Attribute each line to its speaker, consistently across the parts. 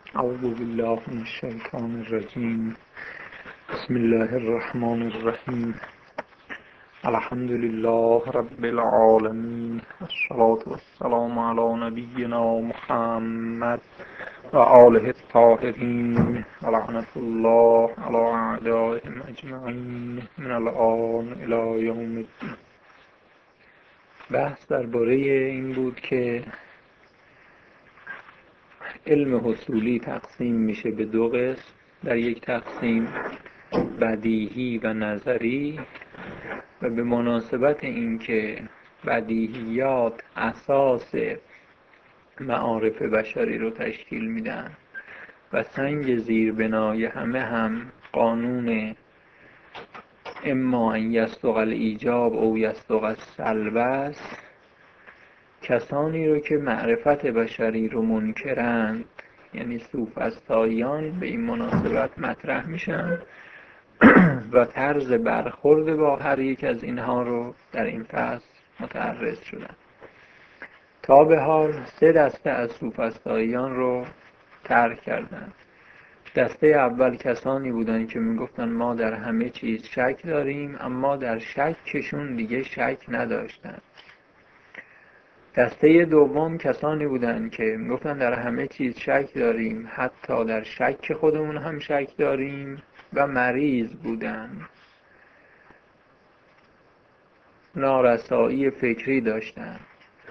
Speaker 1: اعوذ بالله من الشیطان الرجیم. بسم الله الرحمن الرحیم. الحمد لله رب العالمین، الصلاة والسلام علی نبینا محمد و آله الطاهرین و لعنة الله علی اعدائهم اجمعین من الآن الی یوم الدین. بحث درباره این بود که علم حصولی تقسیم میشه به دو قسم. در یک تقسیم بدیهی و نظری، و به مناسبت اینکه بدیهیات اساس معارف بشری رو تشکیل میدن و سنگ زیربنای همه هم قانون اما ان یصدق الایجاب او یصدق السلب است، کسانی رو که معرفت بشری رو منکرند، یعنی سوفسطائیان، به این مناسبت مطرح میشن و طرز برخورد با هر یک از اینها رو در این فصل متعرض شدن. تا به حال 3 دسته از سوفسطائیان رو ترک کردن. دسته اول کسانی بودن که میگفتن ما در همه چیز شک داریم، اما در شکشون دیگه شک نداشتن. دسته دوم کسانی بودن که میگفتن در همه چیز شک داریم، حتی در شک خودمون هم شک داریم، و مریض بودن، نارسایی فکری داشتن.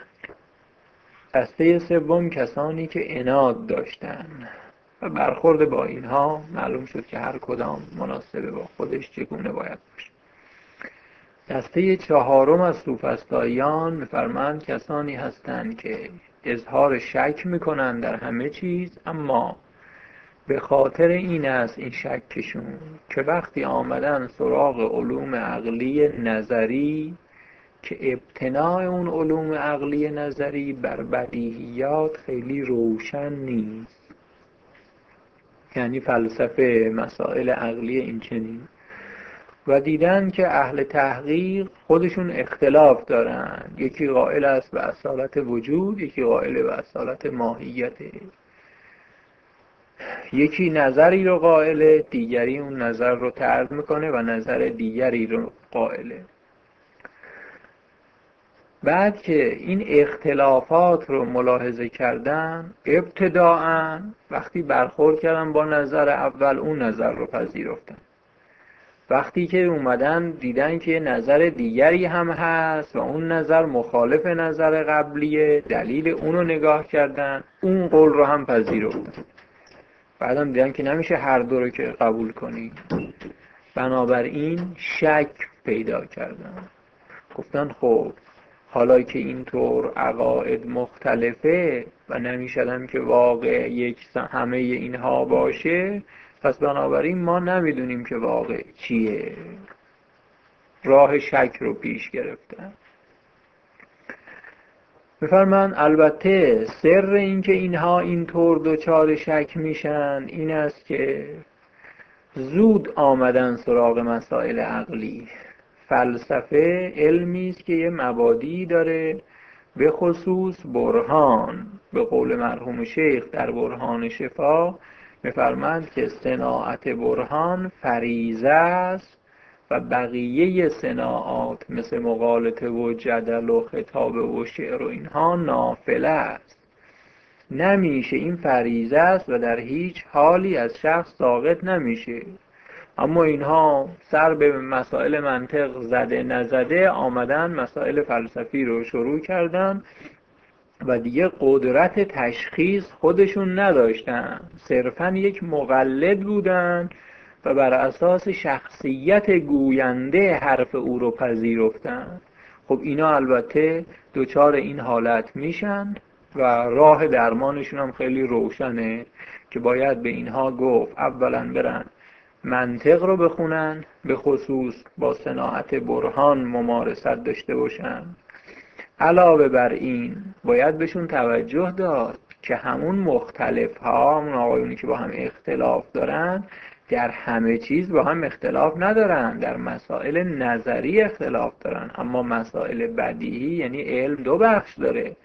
Speaker 1: دسته سوم کسانی که عناد داشتن و برخورد با اینها معلوم شد که هر کدام مناسب با خودش چگونه باید باشه. دسته چهارم از سوفسطائیان می‌فرمایند کسانی هستند که اظهار شک میکنن در همه چیز، اما به خاطر این است این شکشون که وقتی آمدن سراغ علوم عقلی نظری که ابتناء اون علوم عقلی نظری بر بدیهیات خیلی روشن نیست، یعنی فلسفه، مسائل عقلی این چنین، و دیدن که اهل تحقیق خودشون اختلاف دارن. یکی قائل است به اصالت وجود، یکی قائل به اصالت ماهیت، یکی نظری رو قائله، دیگری اون نظر رو طرد میکنه و نظر دیگری رو قائله. بعد که این اختلافات رو ملاحظه کردن، ابتداعاً وقتی برخورد کردن با نظر اول اون نظر رو پذیرفتن. وقتی که اومدن دیدن که نظر دیگری هم هست و اون نظر مخالف نظر قبلیه، دلیل اونو نگاه کردن، اون قول رو هم پذیرفتن. بعدم دیدن که نمیشه هر دو رو که قبول کنی، بنابراین شک پیدا کردن. گفتن خب حالا که اینطور عقاید مختلفه و نمیشدم که واقع یک همه اینها باشه، پس بنابراین ما نمیدونیم که واقع چیه. راه شک رو پیش گرفتن. می‌فرمایند البته سر این که اینها اینطور دوچار شک میشن این است که زود آمدن سراغ مسائل عقلی. فلسفه علمی است که یه مبادی داره، به خصوص برهان. به قول مرحوم شیخ در برهان شفا می‌فرمایند که صناعت برهان فریضه است و بقیه صناعات مثل مغالطه و جدل و خطابه و شعر و اینها نافله است. نمیشه، این فریضه است و در هیچ حالی از شخص ساقط نمیشه. اما اینها سر به مسائل منطق زده نزده آمدن مسائل فلسفی رو شروع کردن و دیگه قدرت تشخیص خودشون نداشتن، صرفاً یک مقلد بودن و بر اساس شخصیت گوینده حرف او رو پذیرفتن. خب اینا البته دوچار این حالت میشن و راه درمانشون هم خیلی روشنه که باید به اینها گفت اولا برن منطق رو بخونن، به خصوص با صناعت برهان ممارست داشته باشن. علاوه بر این باید بهشون توجه داد که همون مختلف ها، همون آقایونی که با هم اختلاف دارن، در همه چیز با هم اختلاف ندارن، در مسائل نظری اختلاف دارن، اما مسائل بدیهی یعنی علم 2 بخش داره.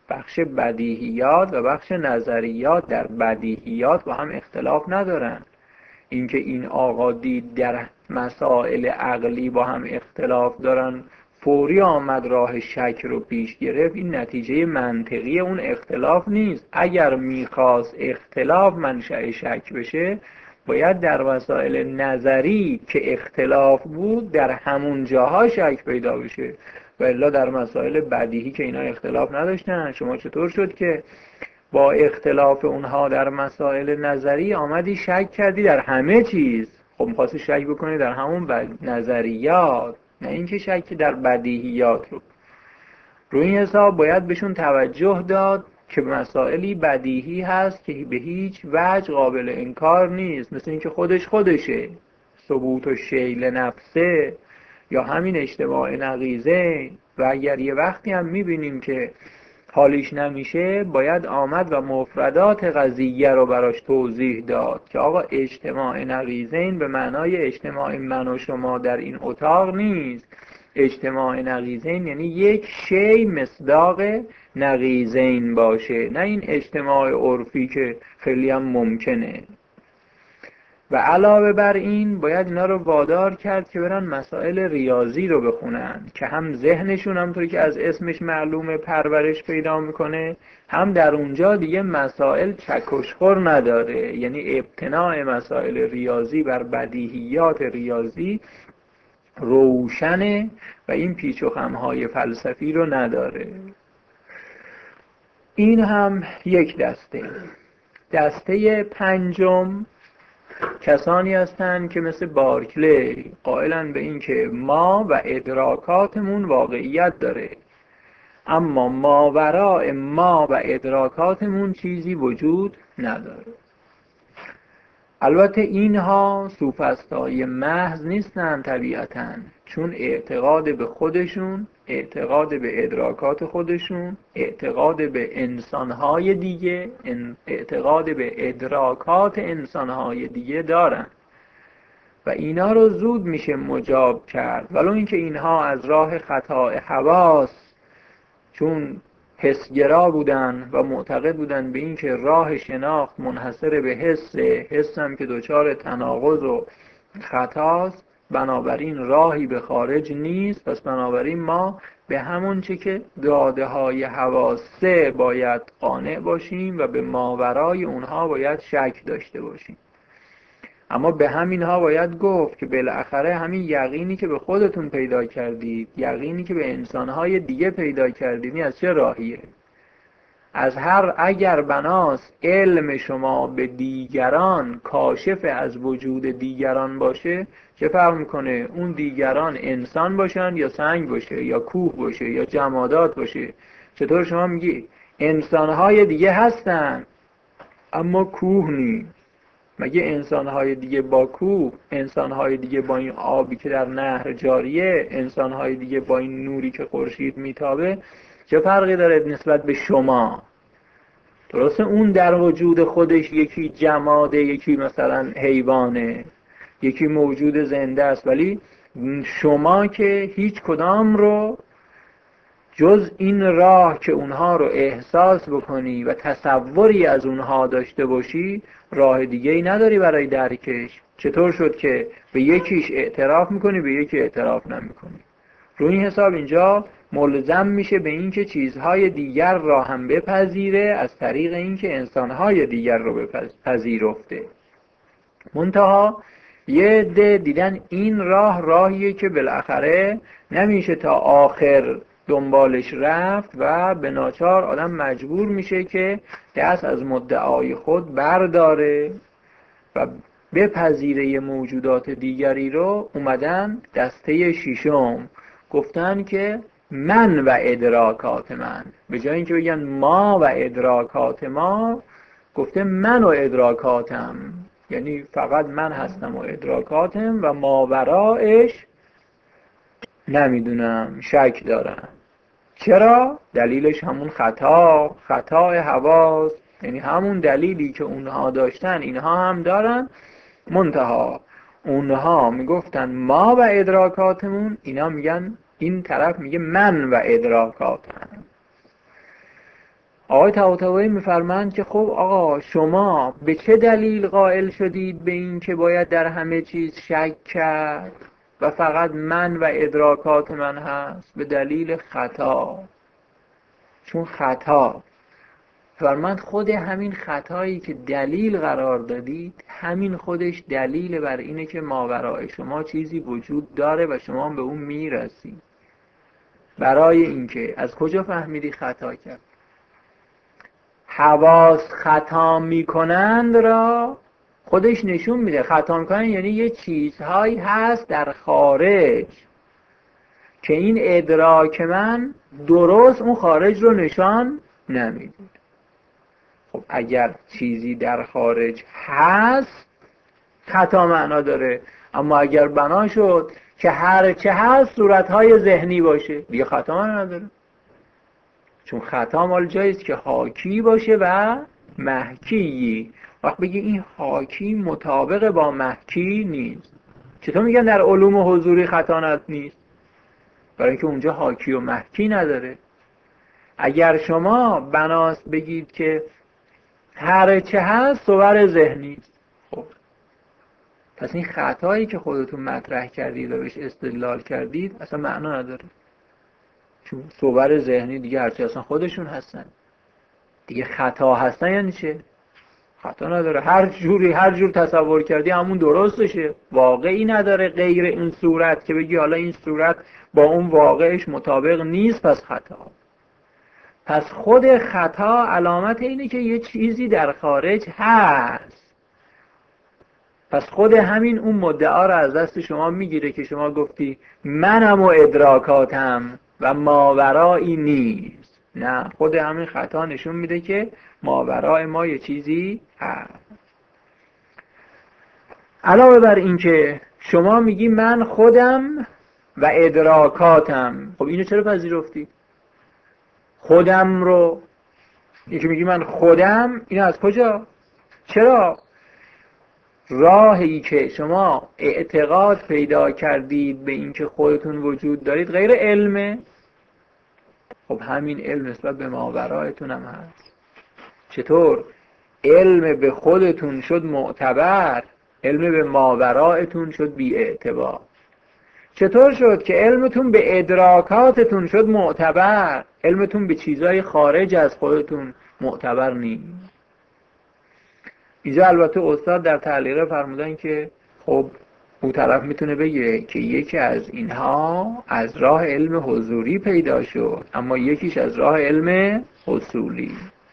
Speaker 1: بخش بدیهیات و بخش نظریات در بدیهیات با هم اختلاف ندارن. اینکه این آقا دید در مسائل عقلی با هم اختلاف دارن، فوری آمد راه شک رو پیش گرفت، این نتیجه منطقی اون اختلاف نیست. اگر میخواست اختلاف منشأ شک بشه، باید در مسائل نظری که اختلاف بود در همون جاها شک پیدا بشه، و الا در مسائل بدیهی که اینا اختلاف نداشتن، شما چطور شد که با اختلاف اونها در مسائل نظری آمدی شک کردی در همه چیز؟ خب می‌خواستی شک بکنی در همون نظریات، نه اینکه شک در بدیهیات رو این حساب باید بهشون توجه داد که مسائلی بدیهی هست که به هیچ وجه قابل انکار نیست، مثل اینکه خودشه، ثبوت و شیل نفسه، یا همین اجتماع نقیضه. و اگر یه وقتی هم میبینیم که حالیش نمیشه، باید آمد و مفردات قضیه رو براش توضیح داد که آقا اجتماع نقیضین به معنای اجتماع من و شما در این اتاق نیست. اجتماع نقیضین یعنی یک شی مصداق نقیضین باشه، نه این اجتماع عرفی که خیلی هم ممکنه. و علاوه بر این باید اینا رو وادار کرد که برن مسائل ریاضی رو بخونن که هم ذهنشون همطوری که از اسمش معلومه پرورش پیدا میکنه، هم در اونجا دیگه مسائل چکشخور نداره، یعنی ابتناء مسائل ریاضی بر بدیهیات ریاضی روشنه و این پیچ و خمهای فلسفی رو نداره. این هم یک دسته. دسته پنجم کسانی هستند که مثل بارکلی قائلن به این که ما و ادراکاتمون واقعیت داره، اما ماوراء ما و ادراکاتمون چیزی وجود نداره. البته اینها سوفسطای محض نیستن طبیعتاً، چون اعتقاد به خودشون، اعتقاد به ادراکات خودشون، اعتقاد به انسانهای دیگه، اعتقاد به ادراکات انسانهای دیگه دارن و اینا رو زود میشه مجاب کرد، ولو اینکه اینها از راه خطا حواس، چون حسگرا بودن و معتقد بودن به این که راه شناخت منحصر به حس هم که دچار تناقض و خطاست، بنابراین راهی به خارج نیست، پس بنابراین ما به همون چه که داده های حواسه باید قانع باشیم و به ماورای اونها باید شک داشته باشیم. اما به همینها باید گفت که بالاخره همین یقینی که به خودتون پیدا کردید، یقینی که به انسانهای دیگه پیدا کردید، این از چه راهیه؟ از هر اگر بناس علم شما به دیگران کاشف از وجود دیگران باشه، چه فرق میکنه اون دیگران انسان باشن یا سنگ باشه یا کوه باشه یا جمادات باشه؟ چطور شما میگی انسانهای دیگه هستن اما کوه نیست؟ مگه انسانهای دیگه با کوه، انسانهای دیگه با این آبی که در نهر جاریه، انسانهای دیگه با این نوری که خورشید میتابه، چه فرقی داره نسبت به شما؟ درسته اون در وجود خودش یکی جماده، یکی مثلا حیوانه، یکی موجود زنده است، ولی شما که هیچ کدام رو جز این راه که اونها رو احساس بکنی و تصوری از اونها داشته باشی، راه دیگه ای نداری برای درکش. چطور شد که به یکیش اعتراف میکنی به یکی اعتراف نمیکنی؟ روی این حساب اینجا ملزم میشه به این که چیزهای دیگر را هم بپذیره از طریق این که انسانهای دیگر رو پذیرفته. منتها یه عده دیدن این راه راهیه که بالاخره نمیشه تا آخر دنبالش رفت و به ناچار آدم مجبور میشه که دست از مدعای خود برداره و بپذیره موجودات دیگری رو. اومدن دسته ششم گفتن که من و ادراکات من، به جای اینکه بگن ما و ادراکات ما، گفته من و ادراکاتم، یعنی فقط من هستم و ادراکاتم و ماورایش نمیدونم، شک دارم. چرا؟ دلیلش همون خطای حواس، یعنی همون دلیلی که اونها داشتن اینها هم دارن، منتها اونها میگفتن ما و ادراکاتمون، اینا میگن، این طرف میگه من و ادراکاتم. آقای طباطبایی میفرمایند که خب آقا شما به چه دلیل قائل شدید به این که باید در همه چیز شک کرد و فقط من و ادراکات من هست؟ به دلیل خطا. چون خطا فرماند خود همین خطایی که دلیل قرار دادید همین خودش دلیل بر اینه که ماورای شما چیزی وجود داره و شما به اون میرسید. برای اینکه از کجا فهمیدی خطا کرد؟ حواس خطا میکنند را خودش نشون میده. خطا میکنن یعنی یه چیزهایی هست در خارج که این ادراک من درست اون خارج رو نشان نمیده. خب اگر چیزی در خارج هست خطا معنا داره، اما اگر بنا شد که هر چه هست صورتهای ذهنی باشه دیگه خطا معنا نداره. چون خطا مال جاییست که حاکی باشه و محکی. وقت بگی این حاکی مطابق با محکی نیست. چطور میگن در علوم حضوری خطا نیست؟ برای اینکه اونجا حاکی و محکی نداره. اگر شما بناست بگید که هر چه هست صور ذهنی، خب پس این خطایی که خودتون مطرح کردید و بهش استدلال کردید اصلا معنا نداره. چون صور ذهنی دیگه هرچی اصلا خودشون هستن دیگه خطا هستن. یعنی چه؟ خطا نداره. هر جور تصور کردی همون درستشه، واقعی نداره غیر این صورت که بگی حالا این صورت با اون واقعش مطابق نیست پس خطا. پس خود خطا علامت اینه که یه چیزی در خارج هست. پس خود همین اون مدعا رو از دست شما میگیره که شما گفتی منم و ادراکاتم و ماورایی نیست. نه، خود همین خطا نشون میده که ماورای ما یه چیزی هست. علاوه بر این که شما میگی من خودم و ادراکاتم، خب اینو چرا پذیرفتی؟ خودم رو یکی میگی من خودم، این از کجا؟ چرا؟ راهی که شما اعتقاد پیدا کردید به این که خودتون وجود دارید غیر علمه. خب همین علم نسبت به ماورایتون هم هست. چطور؟ علم به خودتون شد معتبر، علم به ماورایتون شد بی اعتبار. چطور شد که علمتون به ادراکاتتون شد معتبر، علمتون به چیزای خارج از خودتون معتبر نیست؟ اینجا البته استاد در تعلیقه فرمودن که خب اون طرف میتونه بگه که یکی از اینها از راه علم حضوری پیدا شد اما یکیش از راه علم حصولی.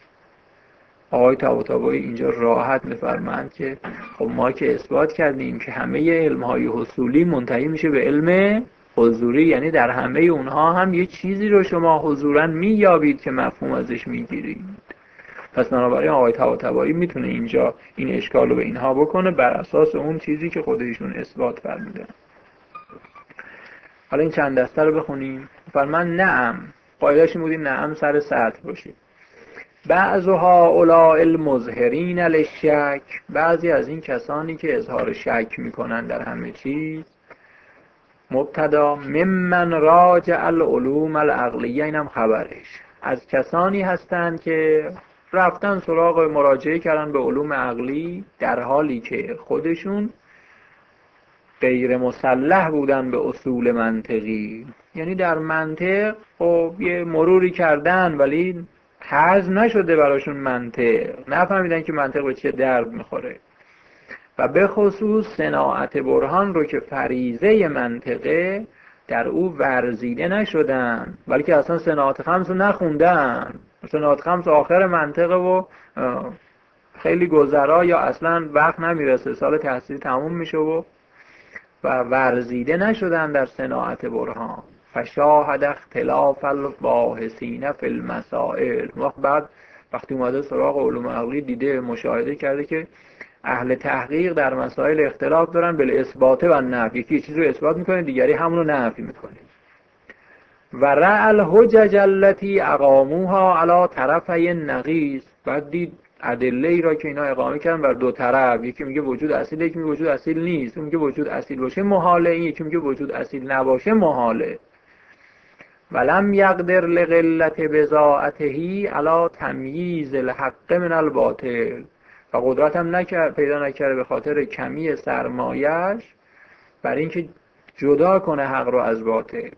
Speaker 1: آقای طباطبایی اینجا راحت میفرمایند که خب ما که اثبات کردیم که همه علمهای حصولی منتهی میشه به علم حضوری، یعنی در همه اونها هم یه چیزی رو شما حضوراً مییابید که مفهوم ازش میگیرید. پس بنابراین آقای طباطبایی میتونه اینجا این اشکال رو به اینها بکنه بر اساس اون چیزی که خودشون اثبات فرمودن. حالا این چند دسته رو بخونیم. فرمان نعم، قاعده‌اش بودیم نعم سر سطر باشه. بعضها اولاء المظهرین للشک، بعضی از این کسانی که اظهار شک میکنن در همه چیز. مبتدا ممن راجع العلوم العقلیه، اینم خبرش، از کسانی هستند که رفتن سراغ مراجعه کردن به علوم عقلی در حالی که خودشون غیر مسلح بودن به اصول منطقی. یعنی در منطق خب یه مروری کردن ولی هضم نشده براشون منطق، نفهمیدن که منطق به چه درد میخوره. و به خصوص صناعت برهان رو که فریضه منطقه در او ورزیده نشدن، بلکه اصلا صناعت خمس رو نخوندن. صناعت خمس آخر منطقه و خیلی گذرا یا اصلا وقت نمیرسه، سال تحصیل تموم میشه و ورزیده نشدن در صناعت برهان. فشاهد اختلاف الباحثین فی المسائل، بعد وقتی اومده سراغ علوم عقلی دیده مشاهده کرده که اهل تحقیق در مسائل اختلاف دارن بالاثبات و نفی. یکی چیزی رو اثبات میکنه دیگری همون رو نفی میکنه. و رأى الحجج التي اقاموها على طرفی النقیض، بعد دید ادله ای را که اینا اقامه کردن بر دو طرف. یکی میگه وجود اصیل، یکی میگه وجود اصیل نیست. اون میگه وجود اصیل باشه محاله، این یکی میگه وجود اصیل نباشه محاله. ولم یقدر لقلت بضاعته علی تمییز الحق من الباطل، و قدرت هم پیدا نکرده به خاطر کمی سرمایش برای اینکه جدا کنه حق رو از باطل.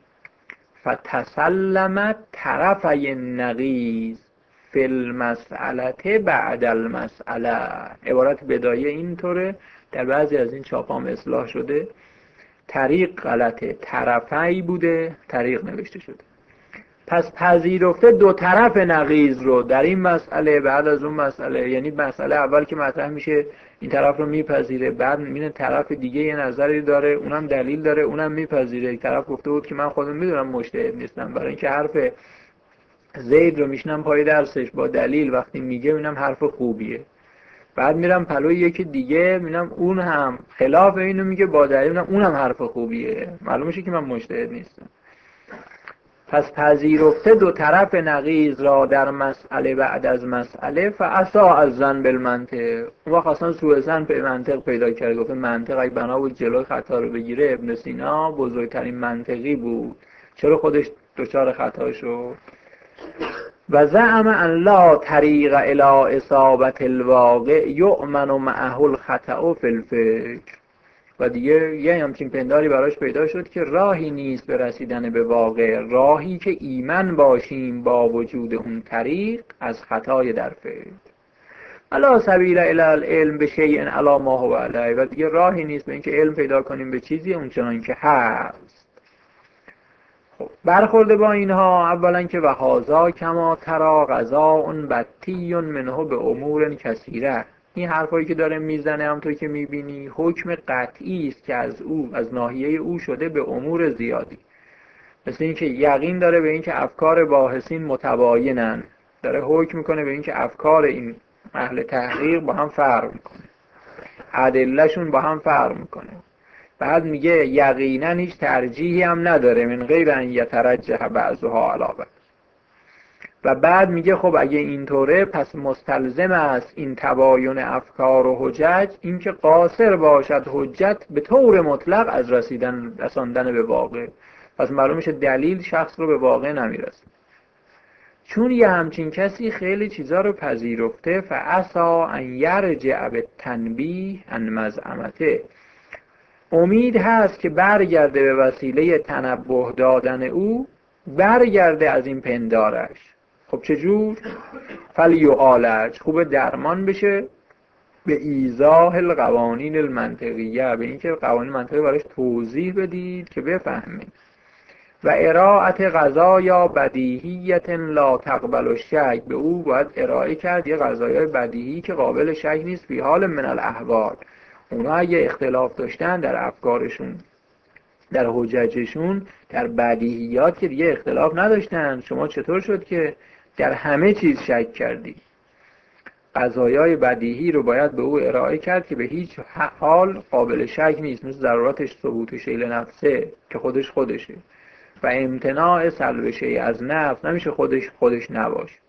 Speaker 1: فتسلمت طرفی النقیض فی المسئله بعد المسئله. عبارت بدایه اینطوره، در بعضی از این چاپام اصلاح شده طریق غلطه، طرفی بوده، طریق نوشته شده. پس پذیرفته دو طرف نقیض رو در این مسئله بعد از اون مسئله. یعنی مسئله اول که مطرح میشه این طرف رو میپذیره، بعد میبینه طرف دیگه یه نظری داره، اونم دلیل داره، اونم میپذیره. یک طرف گفته بود که من خودم میدونم مجتهد نیستم، برای اینکه حرف زید رو میشنم پای درسش با دلیل، وقتی میگه میبینم حرف خوبیه. بعد میرم پلوی یکی دیگه میبینم اون هم خلاف اینو میگه با دلیل، میبینم اونم حرف خوبیه، معلوم میشه که من مجتهد نیستم. پس پذیرفته دو طرف نقیض را در مسئله بعد از مسئله، فاساء الظن بالمنطق. اون وقت اصلا سوء ظن به منطق پیدا کرد، گفت منطق اگه بنا بود جلوی خطا رو بگیره، ابن سینا بزرگترین منطقی بود، چرا خودش دچار خطا شد؟ و زعم ان لا طریق الی اصابة الواقع یؤمن معه الخطأ فی الفکر. و دیگه یه همچین پنداری براش پیدا شد که راهی نیست به رسیدن به واقع، راهی که ایمن باشیم با وجود اون طریق از خطای در فکر. الا سبیل الی العلم بشیء علی ما هو علیه. و دیگه راهی نیست به اینکه علم پیدا کنیم به چیزی اونچنان که هست. خب برخورده با اینها، اولا که وهذا کما ترى قضاء بطی منه به امور کثیره. این حرفایی که داره میزنه همونطور که میبینی حکم قطعی است که از ناحیه او شده به امور زیادی. مثل اینکه یقین داره به اینکه افکار باحثین متباینن، داره حکم میکنه به اینکه افکار این اهل تحقیق با هم فرق میکنه، ادله‌شون با هم فرق میکنه. بعد میگه یقینا هیچ ترجیحی هم نداره من غیر ان یترجح بعضها علی بعض. و بعد میگه خب اگه اینطوره پس مستلزم است این تباین افکار و حجج اینکه قاصر باشد حجت به طور مطلق از رساندن به واقع. پس معلوم میشه دلیل شخص رو به واقع نمیرسه. چون یه همچین کسی خیلی چیزا رو پذیرفته، فعسا ان یرجع بالتنبیه عن مزعمته. امید هست که برگرده به وسیله تنبه دادن او، برگرده از این پندارش. خب چجور؟ فلیعالج، خوب درمان بشه به ایضاح القوانین المنطقیه، به اینکه قوانین منطقی براش توضیح بدید که بفهمه. و ارائت قضایا بدیهیت لا تقبل الشک، به او باید ارائه کرد یه قضایای بدیهی که قابل شک نیست فی حال من الاحوال. اونا اگه اختلاف داشتن در افکارشون، در حججشون، در بدیهیات که دیگه اختلاف نداشتن، شما چطور شد که در همه چیز شک کردی؟ قضایای بدیهی رو باید به او ارائه کرد که به هیچ حال قابل شک نیست، مثل ضرورتش ثبوت شیء نفسه که خودشه، و امتناع سلب شیء از نفس نمیشه خودش نباشه.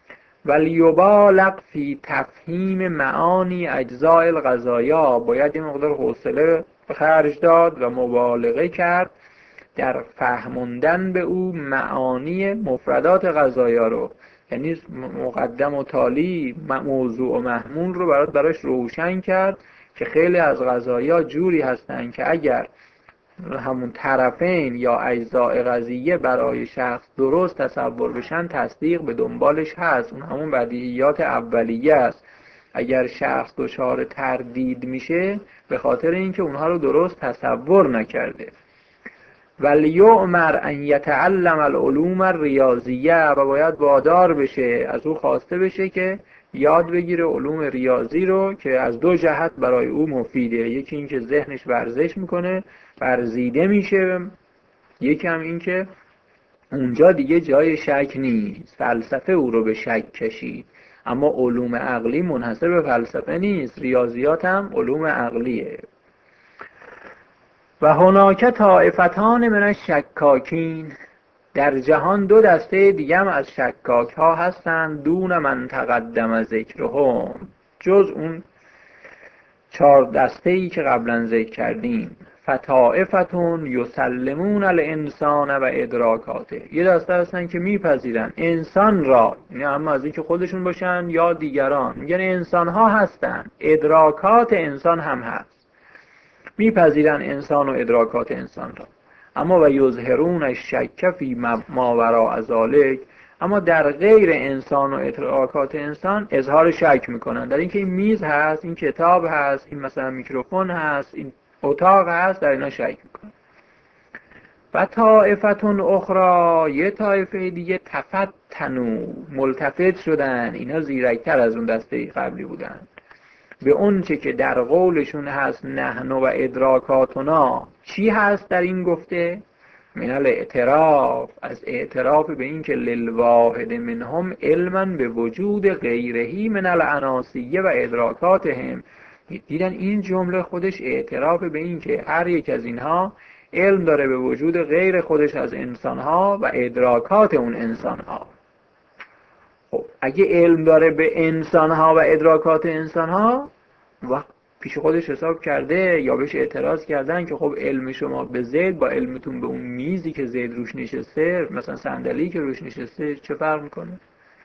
Speaker 1: ولیبالغ فی تفهیم معانی اجزاء القضایا، باید یه مقدار حوصله به خرج داد و مبالغه کرد در فهموندن به او معانی مفردات قضایا رو. یعنی مقدم و تالی موضوع و محمول رو براش روشن کرد که خیلی از قضایا جوری هستن که اگر همون طرفین یا اجزاء قضیه برای شخص درست تصور بشن، تصدیق به دنبالش هست، اون همون بدیهیات اولیه است. اگر شخص دچار تردید میشه به خاطر اینکه اونها رو درست تصور نکرده. ولیؤمر ان یتعلم العلوم الریاضیه، و باید وادار بشه، از او خواسته بشه که یاد بگیره علوم ریاضی رو که از دو جهت برای او مفیده. یکی این که ذهنش ورزش میکنه، ورزیده میشه، یکی هم این که اونجا دیگه جای شک نیست، فلسفه او رو به شک کشید. اما علوم عقلی منحصر به فلسفه نیست، ریاضیات هم علوم عقلیه. و هناک طائفتان من الشکاکین، در جهان دو دسته دیگه هم از شکاک ها هستند، دون من تقدم ذکرهم، جز اون 4 دسته‌ای که قبلا ذکر کردیم. فطائفتون یسلمون الانسان و ادراکاته، یه دسته هستن که میپذیرن انسان را، یعنی اما از اینکه خودشون باشن یا دیگران، میگن انسان ها هستن، ادراکات انسان هم هست، میپذیرن انسان و ادراکات انسان را. اما و یظهرون الشک فی ما وراء ذلک، اما در غیر انسان و ادراکات انسان اظهار شک میکنن، در اینکه این میز هست، این کتاب هست، این مثلا میکروفون هست، این اتاق هست، در اینا شک میکنن. و طائفتون اخرى، یه طایفه دیگه تفتنو، ملتفت شدن، اینا زیرکتر از اون دسته قبلی بودن، به اون چه که در قولشون هست نحن و ادراکاتنا. چی هست در این گفته؟ من الاعتراف، از اعتراف به این که للواحد منهم علما به وجود غیرهی من العناصیه و ادراکاتهم. دیدن این جمله خودش اعتراف به این که هر یک از اینها علم داره به وجود غیر خودش از انسانها و ادراکات اون انسانها. خب اگه علم داره به انسانها و ادراکات انسانها، وقت پیش خودش حساب کرده یا بهش اعتراض کردن که خب علم شما به زید با علمتون به اون میزی که زید روش نشسته، مثلا صندلی که روش نشسته، چه فرق میکنه؟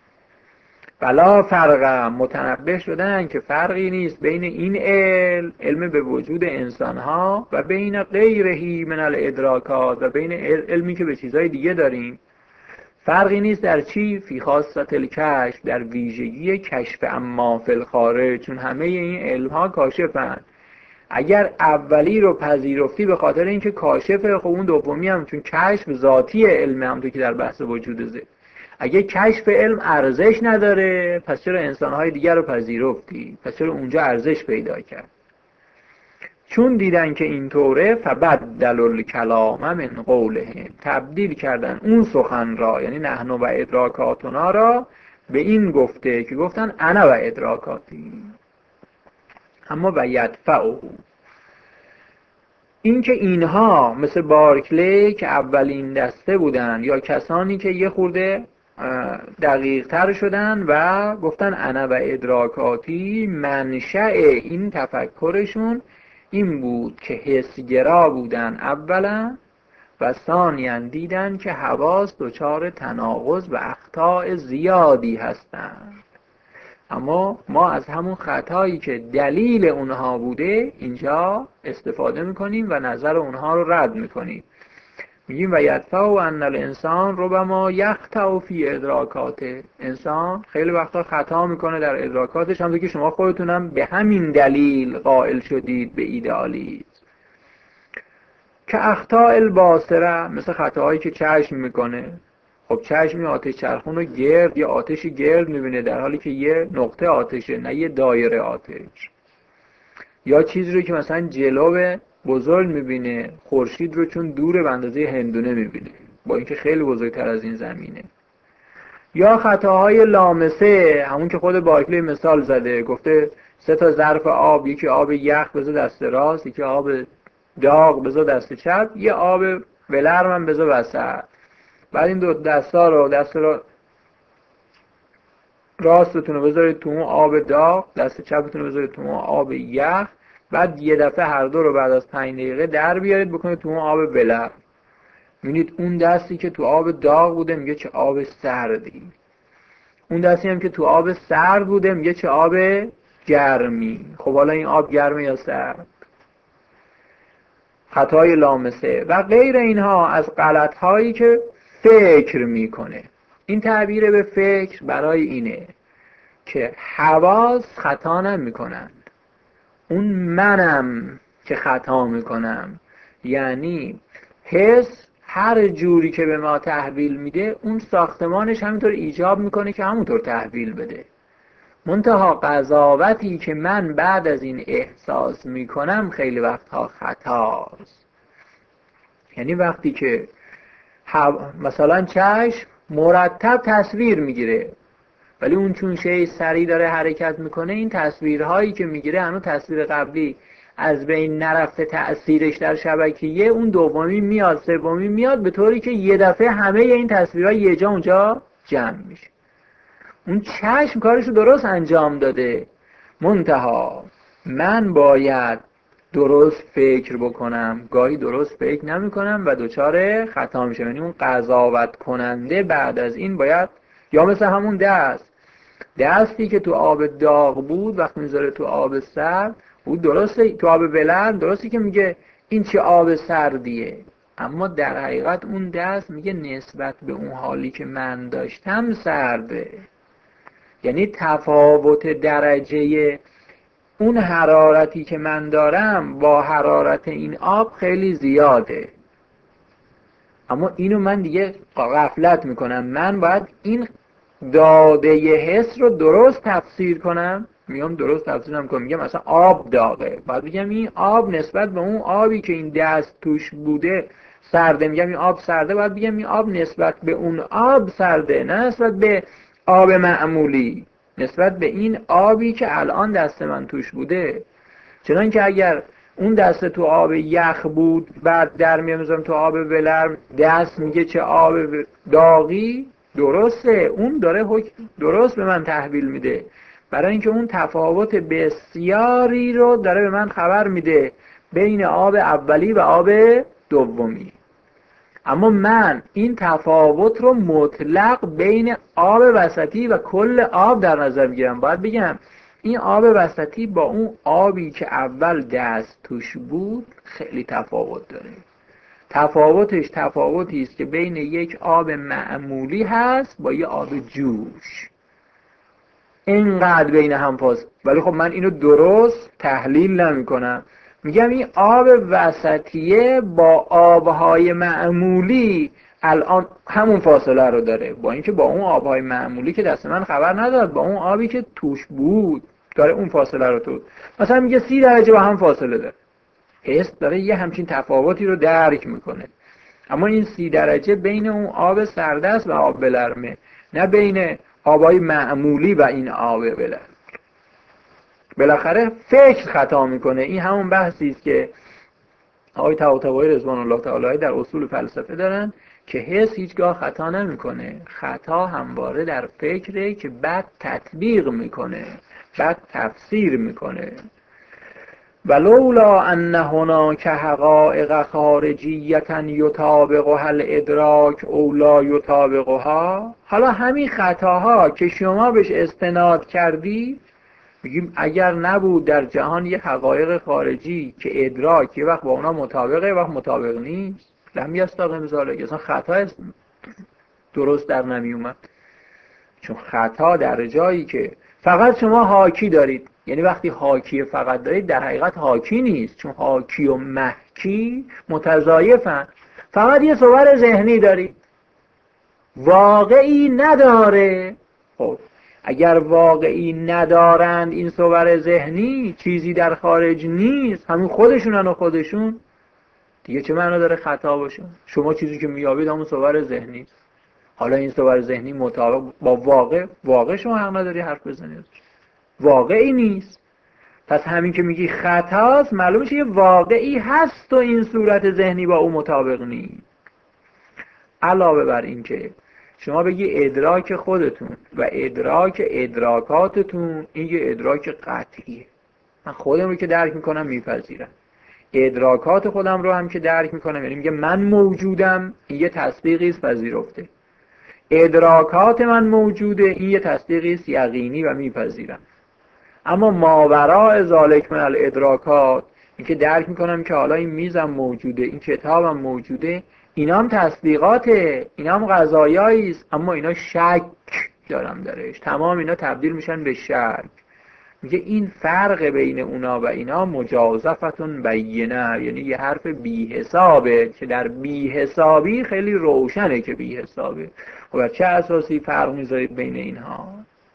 Speaker 1: بلا فرق، متنبه شدن که فرقی نیست بین این علم به وجود انسانها و بین غیرهی من الادراکات، و بین علمی که به چیزهای دیگه داریم. فرقی نیست در چی؟ فی خاصت الکشف، در ویژگی کشف اما فی الخارج، چون همه این علم ها کاشفن. اگر اولی رو پذیرفتی به خاطر اینکه کاشفه، خب اون دومی هم چون کشف ذاتی علم، هم تو که در بحث وجود زه. اگه کشف علم ارزش نداره، پس چرا انسانهای دیگر رو پذیرفتی؟ پس چرا اونجا ارزش پیدا کرد؟ چون دیدن که اینطوره، فبدلوا الکلام من قولهم، تبدیل کردن اون سخن را، یعنی نحن و ادراکاتنا را، به این گفته که گفتن انا و ادراکاتی. اما و یدفعه، این که اینها مثل بارکلی که اولین دسته بودن، یا کسانی که یه خورده دقیق تر شدن و گفتن انا و ادراکاتی، منشأ این تفکرشون این بود که حسگرا بودن اولا، و ثانیاً دیدن که حواس دچار تناقض و اخطاء زیادی هستند. اما ما از همون خطایی که دلیل اونها بوده اینجا استفاده میکنیم و نظر اونها رو رد میکنیم. میگیم و یدفع ان الانسان ربما یخطئ فی ادراکاته، انسان خیلی وقتا خطا میکنه در ادراکاتش، همونطور که شما خودتونم به همین دلیل قائل شدید به ایدئالیسم. که اخطاء الباصره، مثل خطاهایی که چشم میکنه. خب چشم آتش چرخون رو گرد یا آتش گرد میبینه، در حالی که یه نقطه آتشه، نه یه دایره آتش. یا چیزی رو که مثلا جلو بزرگ میبینه، خورشید رو چون دور به اندازه هندونه میبینه، با اینکه خیلی بزرگتر از این زمینه. یا خطاهای لامسه، همون که خود بارکلی مثال زده، گفته 3 تا ظرف آب، یکی آب یخ بذار دست راست، یکی آب داغ بذار دست چپ، یه آب ولرم هم بذار وسط. بعد این دو دستا رو، دست راستتون رو بذارید تو اون آب داغ، دست چپتون رو بذارید تو اون آب یخ، بعد یه دفعه هر دو رو بعد از 5 دقیقه در بیارید بکنید تو اون آب ولرم. می‌بینید اون دستی که تو آب داغ بوده میگه چه آب سردی، اون دستی هم که تو آب سرد بوده میگه چه آب گرمی. خب حالا این آب گرمه یا سرد؟ خطای لامسه و غیر اینها از غلط‌هایی که فکر میکنه. این تعبیر به فکر برای اینه که حواس خطا نمیکنند، اون منم که خطا میکنم. یعنی حس هر جوری که به ما تحویل میده، اون ساختمانش همینطور ایجاب میکنه که همونطور تحویل بده. منتها قضاوتی که من بعد از این احساس میکنم خیلی وقتها خطاست. یعنی وقتی که مثلا چشم مرتب تصویر میگیره، ولی اون چون شی سریع داره حرکت میکنه، این تصویرهایی که میگیره هنوز تصویر قبلی از بین نرفته، تأثیرش در شبکیه، اون دومی میاد، سومی میاد، به طوری که یه دفعه همه این تصویرها یه جا اونجا جمع میشه. اون چشم کارشو درست انجام داده، منتها من باید درست فکر بکنم، گاهی درست فکر نمی کنم و دچار خطا میشم. یعنی اون قضاوت کننده بعد از این باید، یا مثل همون دستی که تو آب داغ بود وقتی میذاره تو آب سرد، بود درسته تو آب ولرم درسته که میگه این چه آب سردیه، اما در حقیقت اون دست میگه نسبت به اون حالی که من داشتم سرده. یعنی تفاوت درجه اون حرارتی که من دارم با حرارت این آب خیلی زیاده، اما اینو من دیگه غفلت میکنم. من باید این داده حس رو درست تفسیر کنم. میام درست تفسیر کنم، میگم مثلا آب داغه، بعد میگم این آب نسبت به اون آبی که این دست توش بوده سرده. میگم این آب سرده، بعد میگم این آب نسبت به اون آب سرده، نه نسبت به آب معمولی، نسبت به این آبی که الان دست من توش بوده. چنانکه اگر اون دست تو آب یخ بود بعد در میام تو آب ولرم، دست میگه چه آب داغی، درسته اون داره حکم درست به من تحویل میده، برای اینکه اون تفاوت بسیاری رو داره به من خبر میده بین آب اولی و آب دومی. اما من این تفاوت رو مطلق بین آب وسطی و کل آب در نظر میگیرم. باید بگم این آب وسطی با اون آبی که اول دست توش بود خیلی تفاوت داره. تفاوتش تفاوتی است که بین یک آب معمولی هست با یه آب جوش، اینقدر بین هم فاصله. ولی خب من اینو درست تحلیل نمی کنم، میگم این آب وسطیه با آبهای معمولی الان همون فاصله رو داره، با اینکه با اون آبهای معمولی که دست من خبر نداد، با اون آبی که توش بود داره اون فاصله رو تو مثلا میگه 30 درجه با هم فاصله داره، حس داره یه همچین تفاوتی رو درک میکنه. اما این 30 درجه بین اون آب سردست و آب بلرمه، نه بین آبای معمولی و این آب بلرم. بالاخره فکر خطا میکنه. این همون بحثی است که آقای طباطبایی رضوان الله تعالی در اصول فلسفه دارن که حس هیچگاه خطا نمیکنه، خطا همواره در فکره که بعد تطبیق میکنه، بعد تفسیر میکنه. ولولا ان هناک حقائق خارجیه یطابقها الادراک او لا یطابقها. حالا همین خطاها که شما بهش استناد کردی، میگیم اگر نبود در جهان یه حقایق خارجی که ادراک یه وقت با اونا مطابقه یه وقت مطابق نیست، لم یستقم ذلک، اصلا خطا درست در نمی اومد. چون خطا در جایی که فقط شما حاکی دارید، یعنی وقتی حاکی فقط دارید در حقیقت حاکی نیست، چون حاکی و محکی متضایفن. فقط یه صور ذهنی دارید، واقعی نداره. خب اگر واقعی ندارند این صور ذهنی، چیزی در خارج نیست، همون خودشونن و خودشون، دیگه چه معنا داره خطا باشه؟ شما چیزی که میابید همون صور ذهنی، حالا این صور ذهنی مطابق با واقع شما حق نداری حرف بزنید، واقعی نیست. پس همین که میگی خطاست معلومه یه واقعی هست و این صورت ذهنی با اون مطابق نیست. علاوه بر این که شما بگی ادراک خودتون و ادراک ادراکاتتون این یه ادراک قطعیه، من خودم رو که درک میکنم میپذیرم، ادراکات خودم رو هم که درک میکنم، یعنی میگه من موجودم، این یه تصدیقی است پذیرفته، ادراکات من موجوده، این یه تصدیقی است یقینی و میپذیرم. اما ماوراء ذالک من الادراکات، این که درک میکنم که حالا این میزم موجوده، این کتابم موجوده، اینا هم تصدیقاته، اینا هم قضایایی است، اما اینا شک دارم درش، تمام اینا تبدیل میشن به شک. میگه این فرق بین اونا و اینا مجازفتون بینه، یعنی یه حرف بی حسابه که در بی حسابی خیلی روشنه که بی حسابه. خب چه اساسی فرق میذارید بین اینها؟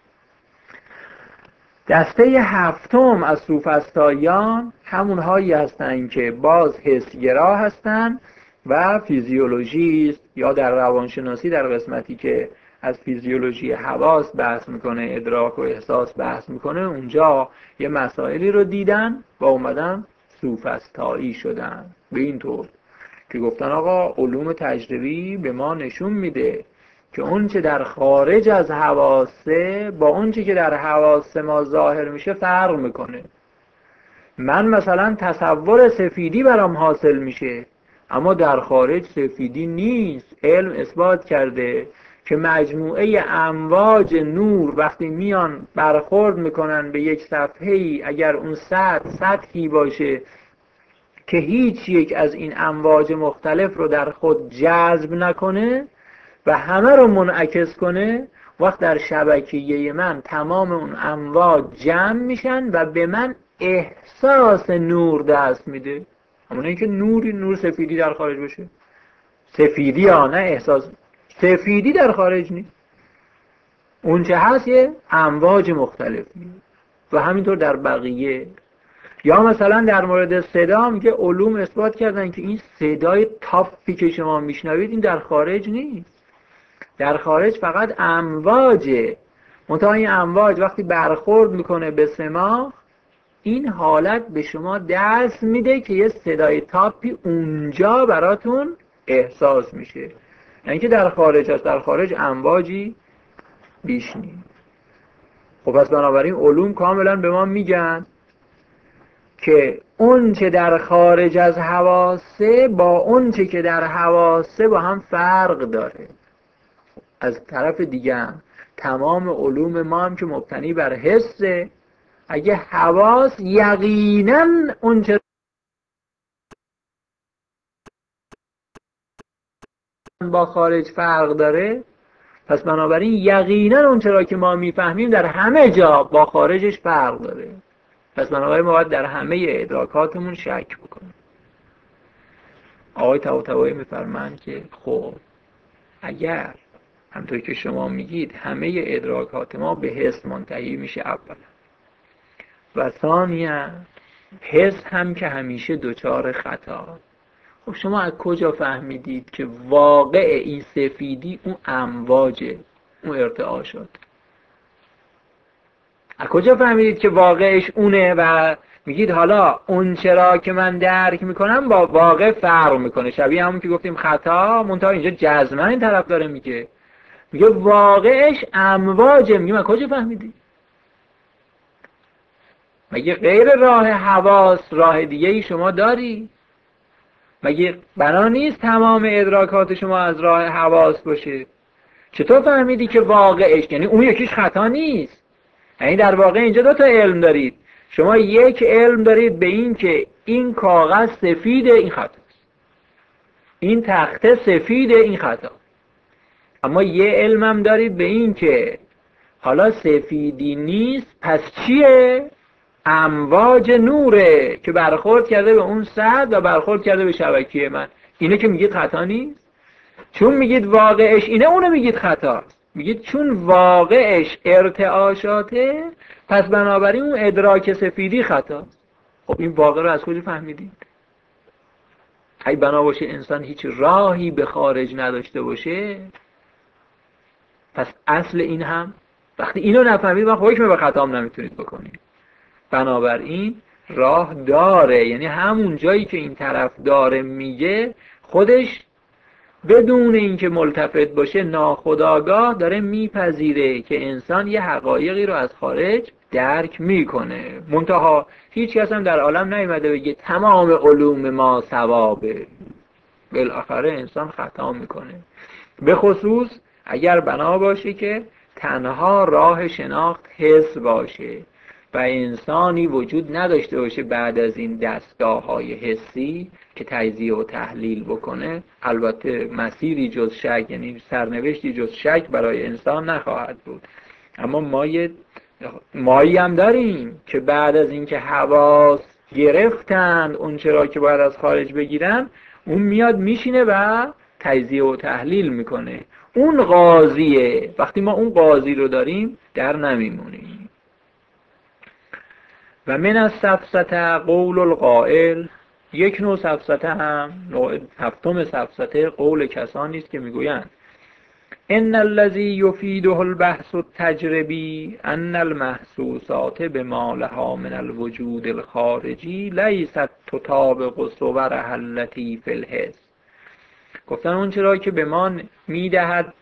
Speaker 1: دسته هفتم از سوفسطائیان همونهایی هستند که باز حسگرا هستند و فیزیولوژیست، یا در روانشناسی در قسمتی که از فیزیولوژی حواس بحث میکنه، ادراک و احساس بحث میکنه، اونجا یه مسائلی رو دیدن و اومدن سوفسطایی شدن. به این طور که گفتن آقا علوم تجربی به ما نشون میده که اون چه در خارج از حواسه با اون چه که در حواس ما ظاهر میشه فرق میکنه. من مثلا تصور سفیدی برام حاصل میشه، اما در خارج سفیدی نیست. علم اثبات کرده که مجموعه امواج نور وقتی میان برخورد میکنن به یک صفحه‌ای، اگر اون سطحی باشه که هیچ یک از این امواج مختلف رو در خود جذب نکنه و همه رو منعکس کنه، وقت در شبکیه من تمام اون امواج جمع میشن و به من احساس نور دست میده. همونه این که نور سفیدی در خارج باشه، سفیدی ها نه احساس، سفیدی در خارج نیست، اون چه هست یه امواج مختلفی. و همینطور در بقیه. یا مثلا در مورد صدا میگه علوم اثبات کردن که این صدای تاپی که شما میشنوید این در خارج نیست، در خارج فقط امواجه. منتها این امواج وقتی برخورد میکنه به سماع، این حالت به شما دست میده که یه صدای تاپی اونجا براتون احساس میشه. یعنی که در خارج هست، در خارج امواجی بیش نیست. خب پس بنابراین علوم کاملا به ما میگن که اون چه در خارج از حواسه با اون چه که در حواسه با هم فرق داره. از طرف دیگه هم تمام علوم ما هم که مبتنی بر حسه، اگه حواس یقینا اون چه با خارج فرق داره، پس بنابراین یقینا اون چرا که ما میفهمیم در همه جا با خارجش فرق داره. پس بنابراین ما باید در همه ادراکاتمون شک بکنیم. آقای طباطبایی میفرمایند که خب اگر همطور که شما میگید همه ادراکات ما به حس منتهی میشه اولا، و ثانیا حس هم که همیشه دوچار خطا. خب شما از کجا فهمیدید که واقع این سفیدی اون امواجه، اون ارتعاشات؟ از کجا فهمیدید که واقعش اونه و میگید حالا اون چرا که من درک میکنم با واقع فرق میکنه؟ شبیه همون که گفتیم خطا، منتها اینجا جزمن این طرف داره میگه واقعش امواجه. میگیم از کجا فهمیدید؟ مگه غیر راه حواس راه دیگه ای شما داری؟ مگه بنا نیست تمام ادراکات شما از راه حواس باشه؟ چطور فهمیدی که واقعش، یعنی اون یکیش خطا نیست؟ یعنی در واقع اینجا دو تا علم دارید. شما یک علم دارید به این که این کاغذ سفیده، این خطاست، این تخته سفیده، این خطا. اما یه علم هم دارید به این که حالا سفیدی نیست، پس چیه؟ امواج نوره که برخورد کرده به اون سطح و برخورد کرده به شبکیه من. اینه که میگید خطا نیست؟ چون میگید واقعش اینه اونو میگید خطاست. میگید چون واقعش ارتعاشاته پس بنابراین اون ادراک سفیدی خطاست. خب این واقع رو از کجا فهمیدید؟ اگه بنا باشه انسان هیچ راهی به خارج نداشته باشه، پس اصل این هم وقتی اینو نفهمید وقت حکم به خطام نمیتونید بکنید. بنابراین راه داره، یعنی همون جایی که این طرف داره میگه خودش بدون اینکه ملتفت باشه ناخودآگاه داره میپذیره که انسان یه حقایقی رو از خارج درک میکنه. منتها هیچ کس هم در عالم نیومده بگه تمام علوم ما صوابه. بالاخره انسان خطا میکنه، به خصوص اگر بنا باشه که تنها راه شناخت حس باشه و انسانی وجود نداشته باشه بعد از این دستگاه‌های حسی که تجزیه و تحلیل بکنه. البته مسیری جز شک، یعنی سرنوشتی جز شک برای انسان نخواهد بود. اما مایی هم داریم که بعد از اینکه حواس گرفتند اون چرا که باید از خارج بگیرن، اون میاد میشینه و تجزیه و تحلیل میکنه. اون قاضیه. وقتی ما اون قاضی رو داریم در نمیمونیم. و من از سفسطه قول القائل، یک نوع سفسطه هم، نوع هفتم سفسطه قول کسانی است که میگویند ان الذی یفیده البحث التجربی ان المحسوسات بما لها من الوجود الخارجی لیست تطابق صورها التي فی الحس. گفتن اون چرا که به ما میدهد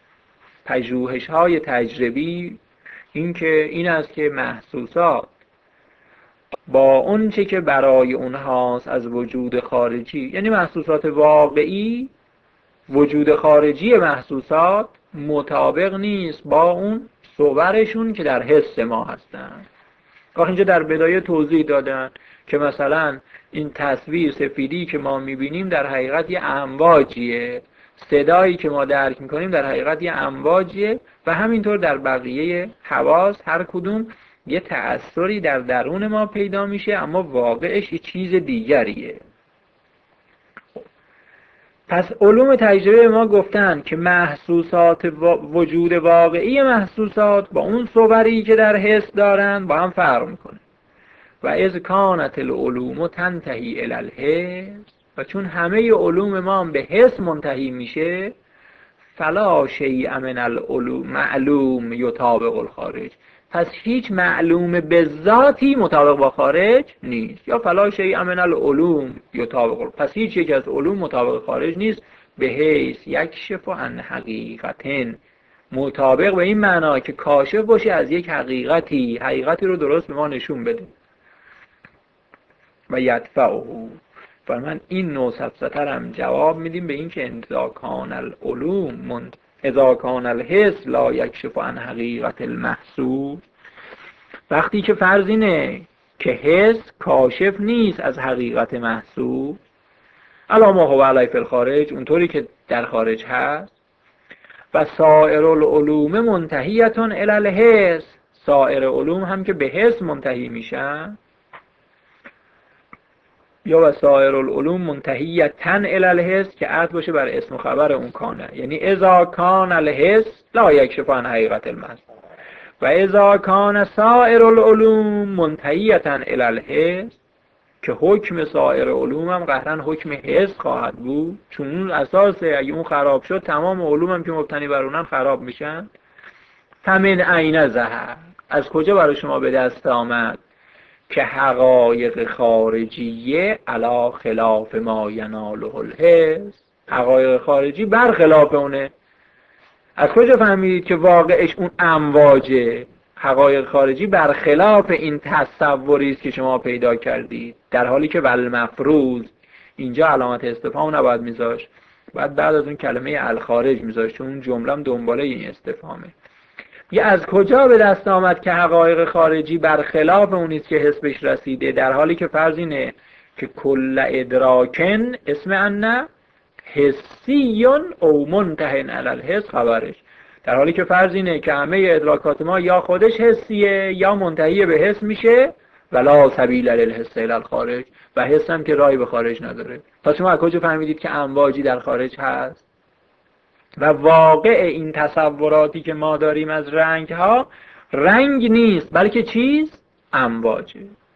Speaker 1: پژوهش‌های تجربی این که این است که محسوسات با اون چه که برای اونهاست از وجود خارجی. یعنی محسوسات واقعی، وجود خارجی محسوسات مطابق نیست با اون صورشون که در حس ما هستن. اینجا در بدایه توضیح دادن که مثلا این تصویر سفیدی که ما میبینیم در حقیقت یه امواجیه، صدایی که ما درک میکنیم در حقیقت یه امواجیه، و همینطور در بقیه حواس هر کدوم یه تأثری در درون ما پیدا میشه اما واقعش یه چیز دیگریه. پس علوم تجربه ما گفتن که محسوسات وجود واقعی محسوسات با اون صوری که در حس دارن با هم فرق میکنه. و اذ کانت العلوم تنتهی الی الحس، و چون همه علوم ما هم به حس منتهی میشه، فلا شیء من العلوم معلوم یطابق الخارج، پس هیچ معلوم به ذاتی مطابق با خارج نیست. یا فلا شیء من العلوم یطابق، پس هیچ یک از علوم مطابق خارج نیست، به حیث یکشف عن حقیقتن، مطابق به این معنا که کاشف باشه از یک حقیقتی رو درست به ما نشون بده. و یدفعه، فرمان این نوع سفسطه هم جواب میدیم به این که اذا کان العلوم اذا کان الحس لا یکشف عن حقیقت المحسوس، وقتی که فرض اینه که حس کاشف نیست از حقیقت محسوس، الا ما هو علی فی الخارج، اونطوری که در خارج هست، و سایر العلوم منتهیتون الی الحس، سایر علوم هم که به حس منتهی میشن، یا و سایر العلوم منتهیتن الی الحس که عطف باشه بر اسم و خبر اون کانه، یعنی اذا کان الحس لا یکشف عن حقیقت المحسوس، و اذا کان سایر العلوم منتهیتن الی الحس که حکم سایر علوم هم قطعاً حکم حس خواهد بود، چون اون اساسه، اگه اون خراب شد تمام علوم هم که مبتنی بر اونن خراب میشن. فمن عین ظهر، از کجا برای شما به دست آمد که حقایق خارجیه علی خلاف ما یناله الحس، حقایق خارجی برخلاف اونه. از کجا فهمیدید که واقعش اون امواجه؟ حقایق خارجی برخلاف این تصوری است که شما پیدا کردید، در حالی که والمفروض، اینجا علامت استفهام نباید میذاشت، بعد از اون کلمه الخارج میذاشت، چون اون جمله هم دنباله این استفهامه. یا از کجا به دست آمد که حقایق خارجی برخلاف اون است که حس بهش رسیده، در حالی که فرض اینه که کل ادراکن اسم ان حسیون او منتهن علی الحس خبرش، در حالی که فرض اینه که همه ادراکات ما یا خودش حسیه یا منتهی به حس میشه، ولا سبیل للحس الی الخارج، و حس هم که راهی به خارج نداره. پس شما از کجا فهمیدید که امواجی در خارج هست؟ و واقع این تصوراتی که ما داریم از رنگ ها رنگ نیست بلکه چیز؟ امواجه.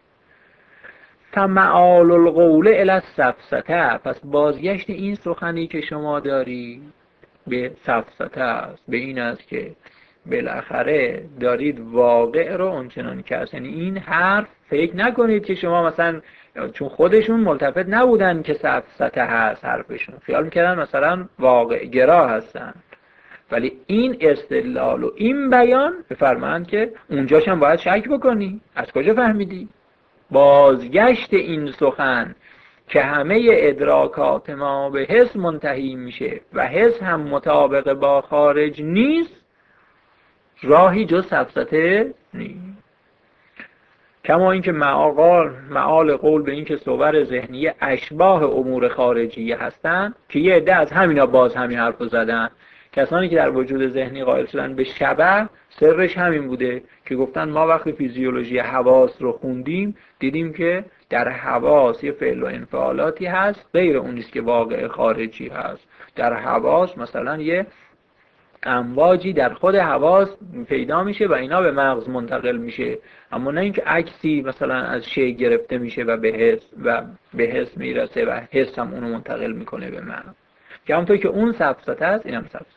Speaker 1: فمعال القول الی السفسطه، پس بازگشت این سخنی که شما دارید به سفسطه است، به این است که بالاخره دارید واقع رو اونچنان که هست. یعنی این حرف فکر نکنید که شما مثلا، چون خودشون ملتفت نبودن که سفسطه هست حرفشون، خیال میکردن مثلا واقع گرا هستن، ولی این استدلال و این بیان بفرمایند که اونجاش هم باید شک بکنی. از کجا فهمیدی؟ بازگشت این سخن که همه ادراکات ما به حس منتهی میشه و حس هم مطابق با خارج نیست، راهی جز سفسطه نیست. کما اینکه معال قول به این که صور ذهنی اشباه امور خارجیه هستن، که یه عده از همینا باز همین حرف رو زدن. کسانی که در وجود ذهنی قائل شدن به شبح، سرش همین بوده که گفتن ما وقتی فیزیولوژی حواس رو خوندیم دیدیم که در حواس یه فعل و انفعالاتی هست غیر اون نیست که واقع خارجی هست. در حواس مثلا یه امواجی در خود حواس پیدا میشه و اینا به مغز منتقل میشه، اما نه اینکه عکسی مثلا از شی گرفته میشه و به حس میرسه و حس هم اونو منتقل میکنه به مغز. که همونطور که اون سفسطه است، این هم سفسطه.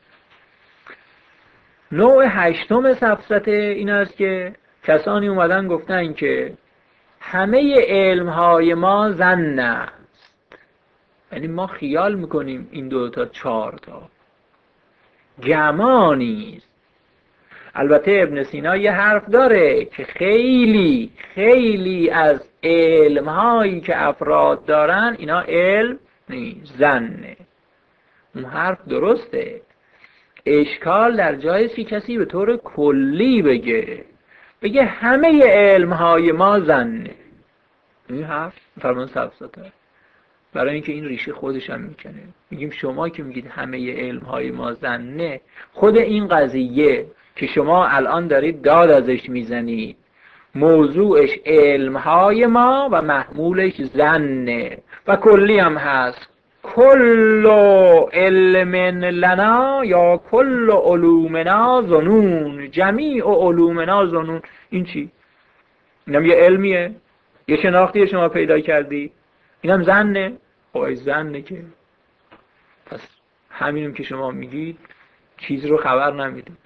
Speaker 1: نوع هشتم سفسطه این است که کسانی اومدن گفتن که همه علمهای ما ظن است، یعنی ما خیال میکنیم این 2 تا 4 تا گمانیست، البته ابن سینا یه حرف داره که خیلی خیلی از علم‌هایی که افراد دارن اینا علم نیست، ظنه. اون حرف درسته، اشکال در جایی است که کسی به طور کلی بگه همه علم‌های ما ظنه. این حرف فرمان سبزتر، برای اینکه این ریشه خودش هم میکنه. میگیم شما که میگید همه علم‌های ما ظنه، خود این قضیه که شما الان دارید داد ازش میزنید موضوعش علم‌های ما و محمولش ظنه و کلی هم هست. کل علم لنا یا کل علومنا ظنون، جمیع علومنا ظنون. این چی؟ اینم یه علمیه، یه شناختی شما پیدا کردی، اینم ظنه. خب ظنه که پس همینم که شما میگید چیز رو خبر نمیدید،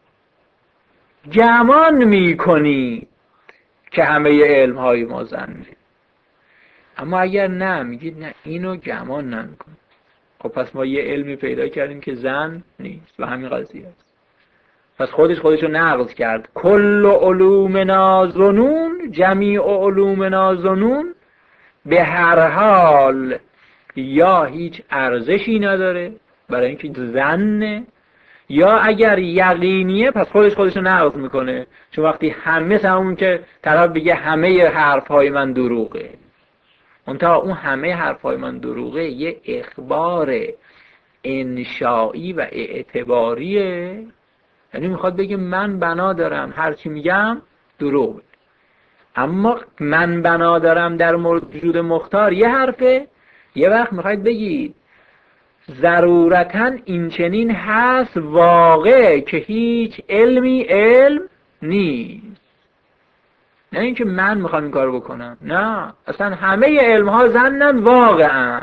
Speaker 1: گمان میکنی که همه علم‌های ما ظنه. اما اگر نه میگید نه اینو گمان نمیکنه، خب پس ما یه علمی پیدا کردیم که ظن نیست و همین قضیه است. پس خودش رو نقض کرد. کل علومنا ظنون، جمیع علومنا ظنون. به هر حال یا هیچ ارزشی نداره برای اینکه ظنه، یا اگر یقینیه پس خودش رو نقض میکنه. چون وقتی همه همون که طرف بگه همه حرفهای من دروغه، منتها اون همه حرفهای من دروغه یه اخبار انشائی و اعتباریه، یعنی میخواد بگه من بنا دارم هر چی میگم دروغه. اما من بنا دارم در مورد وجود مختار یه حرفه، یه وقت میخواید بگید ضرورتاً این چنین هست واقع که هیچ علمی علم نیست. نه اینکه من میخوام این کارو بکنم، نه اصلا همه علم ها ظنن واقعا.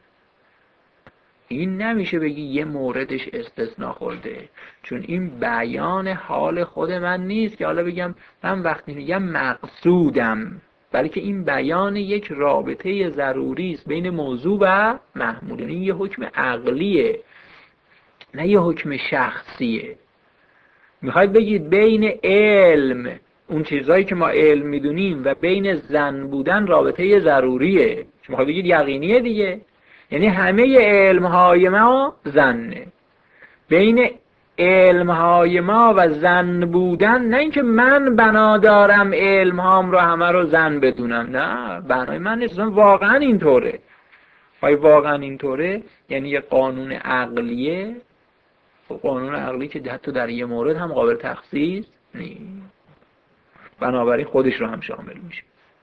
Speaker 1: این نمیشه بگی یه موردش استثناء خورده، چون این بیان حال خود من نیست که حالا بگم من وقتی میگم مقصودم، بلکه این بیان یک رابطه ضروری است بین موضوع و محمول. یعنی یه حکم عقلیه نه یه حکم شخصیه. میخواید بگید بین علم، اون چیزایی که ما علم میدونیم، و بین ظن بودن رابطه ضروریه. میخواید بگید یقینیه دیگه، یعنی همه علم‌های ما ظنه. بین علم‌های ما و ظن بودن، نه اینکه من بنا دارم علم‌هام رو همه رو ظن بدونم، نه بنای من نیست، واقعا اینطوره. واقعا اینطوره یعنی یه قانون عقلیه، قانون عقلی که حتی در یه مورد هم قابل تخصیص نیست، بنابراین خودش رو هم شامل میشه.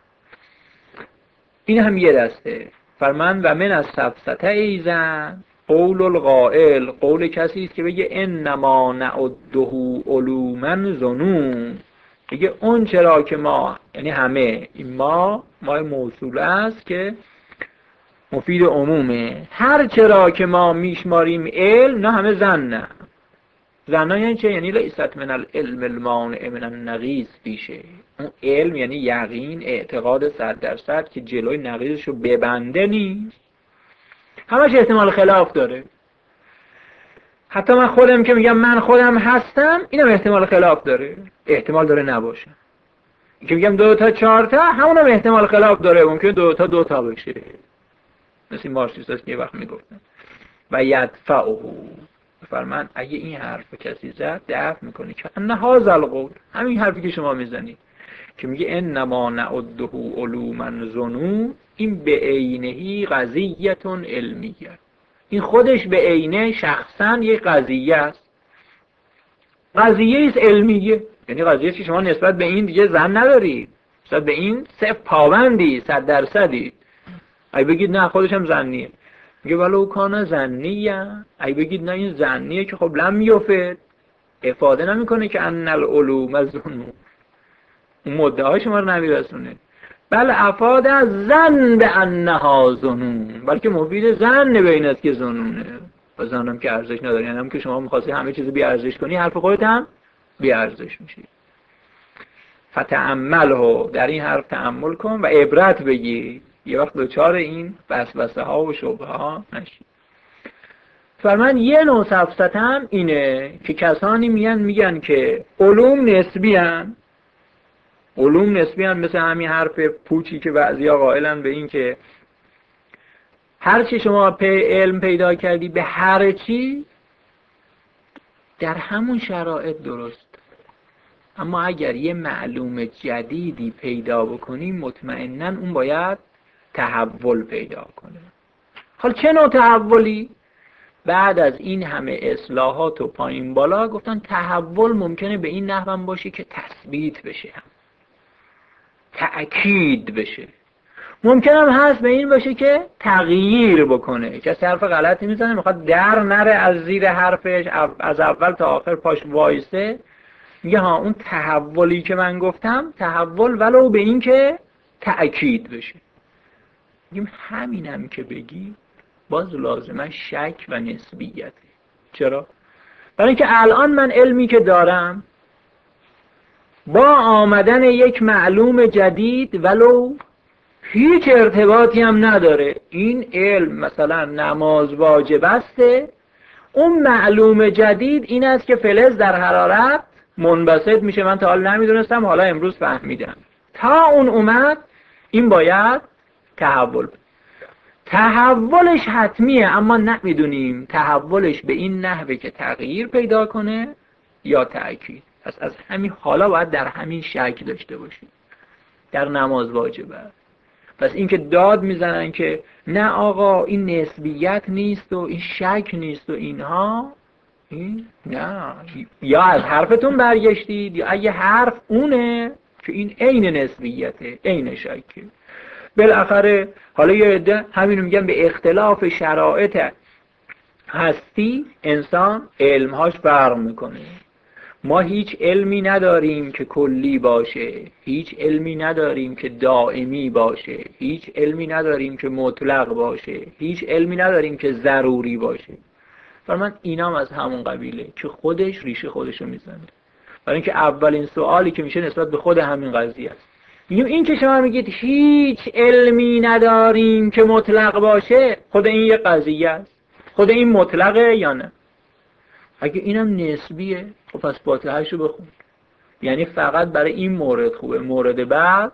Speaker 1: این هم یه دسته. فرمان و من از سفسته ایزن قول القائل، قول کسی است که بگه انما نعده علوما ظنون. بگه اون چرا که ما، یعنی همه، این ما موصول است که مفید عمومه، هر چرا که ما میشماریم علم نه همه ظنه. ظنه یعنی چه؟ یعنی لیست من العلم المانع من النقیض پیشه. اون علم یعنی یقین، اعتقاد 100% که جلوی نقیضش رو ببنده نیست، همش احتمال خلاف داره. حتی من خودم که میگم من خودم هستم، اینم احتمال خلاف داره، احتمال داره نباشه. این که میگم 2 تا 4 تا، همونم احتمال خلاف داره، ممکنه 2 تا 2 تا بشه. مثل مارکسیستا که یه وقت میگفتن و یدفعه، فرمان اگه این حرف کسی زد دفع میکنه که ان هذا القول، همین حرفی که شما میزنید که میگه انما نعده علوما ظنون، این به عینه قضیه علمیه. این خودش به عینه شخصا یک قضیه است، قضیه است علمیه. یعنی قضیه که شما نسبت به این دیگه ظن ندارید، نسبت به این صفر پابندی 100%. اگه بگید نه خودش هم ظنیه، میگه ولو کان ظنیه. اگه بگید نه این ظنیه که خب لم یفد، افاده نمیکنه که ان العلوم ظنون، اون مدعای شما رو نمیرسونه. بل افاد از ظن به انها ظنون، بلکه مفید ظن به این است که ظنونه. و ظنم که ارزش نداره، یعنی هم که شما می‌خواستی همه چیزو بی ارزش کنی، حرف خودت هم بی ارزش میشه. فتأمله، در این حرف تأمل کن و عبرت بگیر، یه وقت دوچار این وسوسه ها و شبهه ها نشی. فرمان یه نوع سفسطه هم اینه که کسانی میگن که علوم نسبی هن. علوم نسبی هن، مثل همین حرف پوچی که بعضیا قائلن به این که هر چی شما علم پیدا کردی به هر چی در همون شرایط درست، اما اگر یه معلوم جدیدی پیدا بکنی مطمئناً اون باید تحول پیدا کنه. حالا چه نوع تحولی؟ بعد از این همه اصلاحات و پایین بالا گفتن تحول ممکنه به این نحو هم باشه که تثبیت بشه، تأکید بشه. ممکنه هم هست به این باشه که تغییر بکنه، کسی حرف غلطی میزنه میخواد در نره از زیر حرفش، از اول تا آخر پاش وایسه، میگه ها اون تحولی که من گفتم تحول ولو به این که تأکید بشه. میگیم همینم که بگی باز لازمه شک و نسبیته. چرا؟ برای اینکه الان من علمی که دارم با آمدن یک معلوم جدید ولو هیچ ارتباطی هم نداره، این علم مثلا نماز واجب است، اون معلوم جدید این است که فلز در حرارت منبسط میشه، من تا حالا نمیدونستم حالا امروز فهمیدم. تا اون اومد این باید تحولش حتمیه، اما نمیدونیم تحولش به این نحوه که تغییر پیدا کنه یا تأکید. پس از همین حالا باید در همین شک داشته باشیم در نماز واجبه. پس این که داد میزنن که نه آقا این نسبیت نیست و این شک نیست و اینها، این نه، یا از حرفتون برگشتید یا اگه حرف اونه که این عین نسبیته عین شکه. بالاخره حالا یه عده همینو میگن به اختلاف شرایط هستی انسان علمهاش فرق میکنه. ما هیچ علمی نداریم که کلی باشه، هیچ علمی نداریم که دائمی باشه، هیچ علمی نداریم که مطلق باشه، هیچ علمی نداریم که ضروری باشه. برای من اینام از همون قبیله که خودش ریشه خودشو میزنه. برای اینکه اولین سوالی که میشه نسبت به خود همین قضیه است. میگیم این که شما میگید هیچ علمی نداریم که مطلق باشه، خود این یه قضیه است. خود این مطلقه یا نه؟ اگه اینم نسبیه خب پس فاتحه‌شو بخون. یعنی فقط برای این مورد خوبه، مورد بعد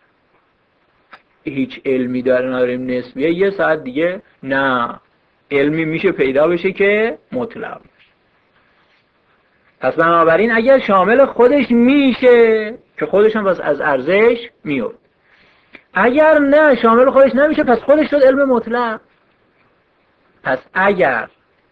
Speaker 1: هیچ علمی نداریم نسبیه، یه ساعت دیگه نه علمی میشه پیدا بشه که مطلق باشه. پس بنابراین اگر شامل خودش میشه که خودش هم بس از ارزش میاد، اگر نه شامل خودش نمیشه پس خودش شد علم مطلق. پس اگر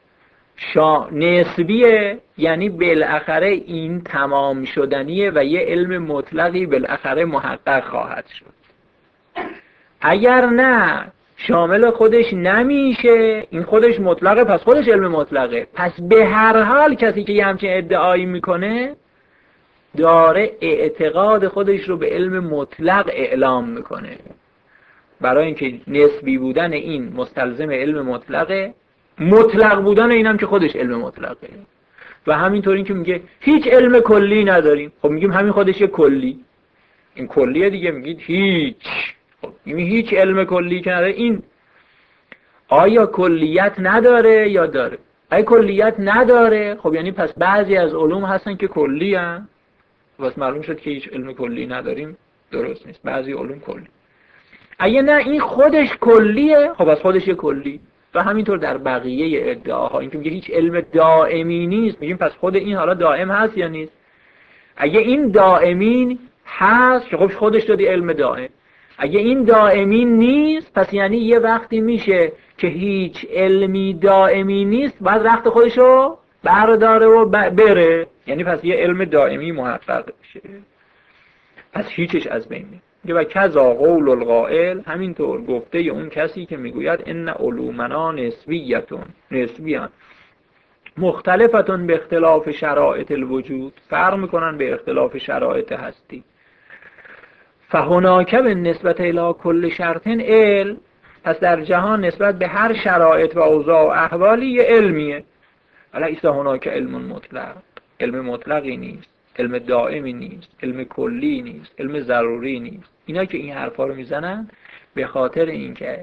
Speaker 1: نسبیه یعنی بالاخره این تمام شدنیه و یه علم مطلقی بالاخره محقق خواهد شد. اگر نه شامل خودش نمیشه، این خودش مطلقه پس خودش علم مطلقه. پس به هر حال کسی که یه همچین ادعایی میکنه داره اعتقاد خودش رو به علم مطلق اعلام میکنه، برای اینکه نسبی بودن این مستلزم علم مطلقه، مطلق بودن اینم که خودش علم مطلقه. و همینطور این که میگه هیچ علم کلی نداریم، خب میگیم همین خودش یه کلی، این کلیه دیگه. میگید هیچ، خب میگیم هیچ علم کلی که نداره، این آیا کلیت نداره یا داره؟ اگه کلیت نداره خب یعنی پس بعضی از علوم هستن که کلی هستن، بس معلوم شد که هیچ علم کلی نداریم، درست نیست، بعضی علوم کلی. اگه نه این خودش کلیه خب از خودش یه کلی. و همینطور در بقیه ادعاها، این که میگه هیچ علم دائمی نیست، میگیم پس خود این حالا دائم هست یا نیست؟ اگه این دائمی هست که خب خودش شده علم دائم. اگه این دائمی نیست پس یعنی یه وقتی میشه که هیچ علمی دائمی نیست بعد وقت خودشو برداره و بره، یعنی پس یه علم دائمی محقق بشه، پس هیچش از بین میره. و کذا قول القائل، همینطور گفته اون کسی که میگوید ان علومنا نسبیتون، نسبیان مختلفتون به اختلاف شرایط الوجود، فرق میکنن به اختلاف شرایط هستی. فهناک به نسبت الی کل شرط علم، پس در جهان نسبت به هر شرایط و اوضاع و احوالی یه علمیه. الیس هناک علم مطلق، علم مطلقی نیست، علم دائمی نیست، علم کلی نیست، علم ضروری نیست. اینا که این حرفا رو میزنن به خاطر اینکه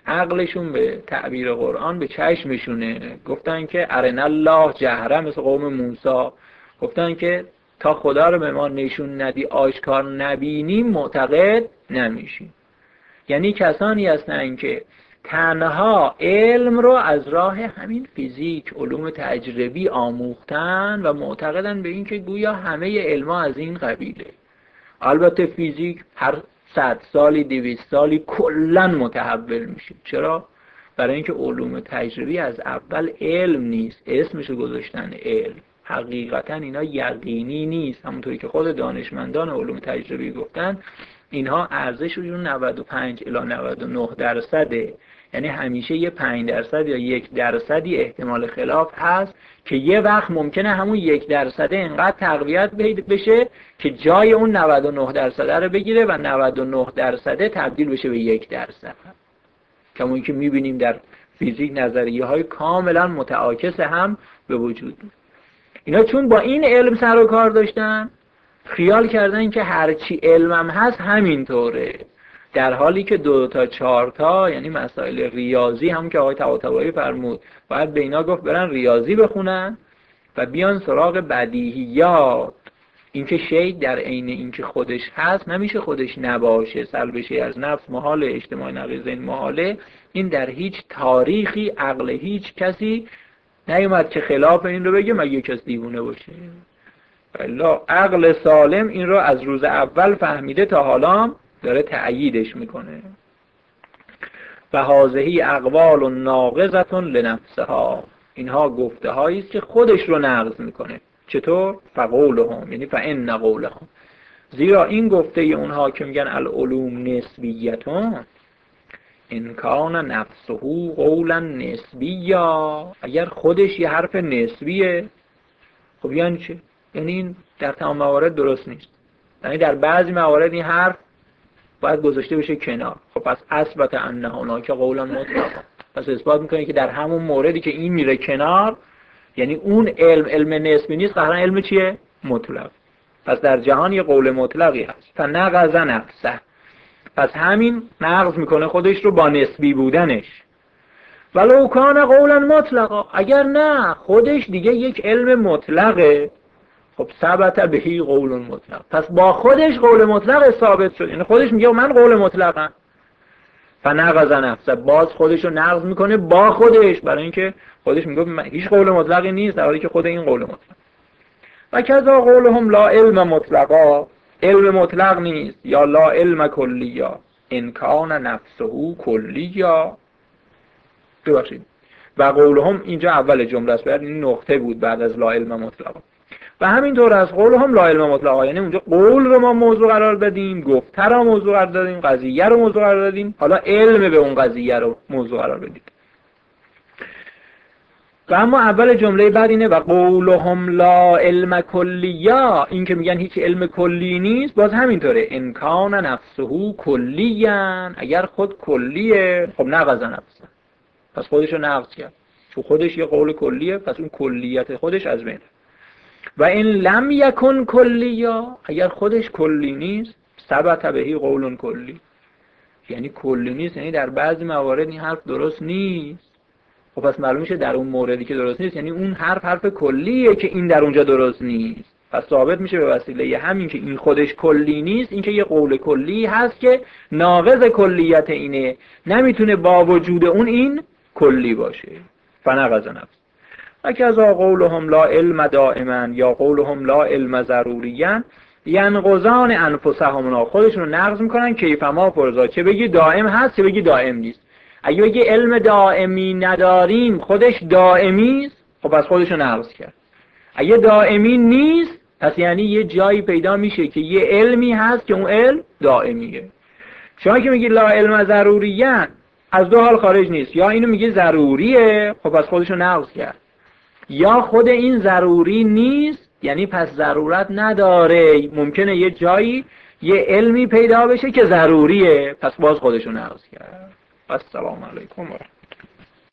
Speaker 1: عقلشون به تعبیر قرآن به چشمشونه. گفتن که ارنا الله جهره، مثل قوم موسی گفتن که تا خدا رو به ما نشون ندی، آشکار نبینیم، معتقد نمیشیم. یعنی کسانی هستن که تنها علم رو از راه همین فیزیک، علوم تجربی آموختن و معتقدن به این که گویا همه علما از این قبیله. البته فیزیک هر 100 سالی 200 سالی کلا متحول میشه. چرا؟ برای اینکه علوم تجربی از اول علم نیست، اسمشو گذاشتن علم، حقیقتا اینا یقینی نیست. همونطوری که خود دانشمندان علوم تجربی گفتن اینها ارزششون 95 الی 99%، یعنی همیشه یه 5% یا 1% احتمال خلاف هست که یه وقت ممکنه همون 1% اینقدر تقویت بشه که جای اون 99% رو بگیره و 99% تبدیل بشه به 1%. کما اینکه میبینیم در فیزیک نظریه های کاملا متعاکس هم به وجود میاد. اینا چون با این علم سر و کار داشتن خیال کردن که هرچی علمم هست همینطوره، در حالی که 2 تا 4 تا یعنی مسائل ریاضی، هم که آقای طباطبایی فرمود باید به اینا گفت برن ریاضی بخونن و بیان سراغ بدیهیات. اینکه شی در عین اینکه خودش هست نمیشه خودش نباشه، سلبشه از نفس محال، اجتماع نقیض این محاله. این در هیچ تاریخی عقل هیچ کسی نیومد که خلاف این رو بگه، مگه کسی دیوونه باشه. والله عقل سالم این رو از روز اول فهمیده تا حالا داره تأییدش میکنه. و هذه اقوال ناقضة لنفسها، اینها گفته هایی است که خودش رو نقض میکنه. چطور؟ فقولهم، یعنی فإن قولهم، زیرا این گفته اونها که میگن العلوم نسبیتون، ان کان نفسه قولا نسبیا، اگر خودش یه حرف نسبیه، خب یعنی چه؟ یعنی این در تمام موارد درست نیست، یعنی در بعضی موارد این حرف باید گذاشته بشه کنار. خب پس اثبت انه هناک قولا مطلق، پس اثبات میکنه که در همون موردی که این میره کنار، یعنی اون علم نسبی نیست، قهرن علم چیه؟ مطلق. پس در جهان یه قول مطلقی هست. فنقض نفسه، پس همین نقض میکنه خودش رو با نسبی بودنش. ولو کان قولا مطلقا، اگر نه خودش دیگه یک علم مطلقه، خب ثبت بهی قول مطلق، پس با خودش قول مطلق ثابت شد، یعنی خودش میگه من قول مطلقم. فنقض نفسه، باز خودش رو نقض میکنه با خودش، برای اینکه خودش میگه هیچ قول مطلقی نیست، در حالی که خود این قول مطلق. و کذا قولهم لا علم مطلقا، علم مطلق نیست، یا لا علم کلیا ان کان نفسه کلیا. ببخشید، و قولهم اینجا اول جمله است، بعد این نقطه بود بعد از لا علم مطلقا. و همینطور از قولهم لا علم مطلقا، یعنی اونجا قول رو ما موضوع قرار دادیم، گفته رو موضوع قرار دادیم، قضیه رو موضوع قرار دادیم، حالا علم به اون قضیه رو موضوع قرار بدید. و اما اول جمله بعد اینه و قولهم لا علم کلیا، این که میگن هیچ علم کلی نیست، باز همینطوره ان کان نفسه کلیا، اگر خود کلیه، خب نقض نفسه، پس خودش رو نقض کرد، چون خودش یه قول کلیه، پس اون کلیت خودش از بین. و این لم یکن کلیا، اگر خودش کلی نیست، ثبت بهی قول کلی، یعنی کلی نیست، یعنی در بعضی موارد این حرف درست نیست. خب پس معلوم میشه در اون موردی که درست نیست، یعنی اون حرف کلیه که این در اونجا درست نیست. پس ثابت میشه به وسیله همین که این خودش کلی نیست، این که یه قول کلی هست که ناقض کلیت اینه، نمیتونه با وجود اون این کلی باشه. فنقض نفس. و کذا قولهم لا علم دائما یا قولهم لا علم ضروریا، ینقضان انفسهم، خودشون رو نقض میکنن کیفما فرضا، چه بگی دائم هست چه بگی دائم نیست. اگه بگی علم دائمی نداریم خودش دائمی است، خب پس خودش رو نقض کرد. اگه دائمی نیست پس یعنی یه جایی پیدا میشه که یه علمی هست که اون علم دائمیه. شما که میگی لا علم ضروریه، از دو حال خارج نیست، یا اینو میگی ضروریه، خب پس خودش رو نقض کرد، یا خود این ضروری نیست، یعنی پس ضرورت نداره، ممکنه یه جایی یه علمی پیدا بشه که ضروریه، پس باز خودش رو نقض کرد. السلام علیکم.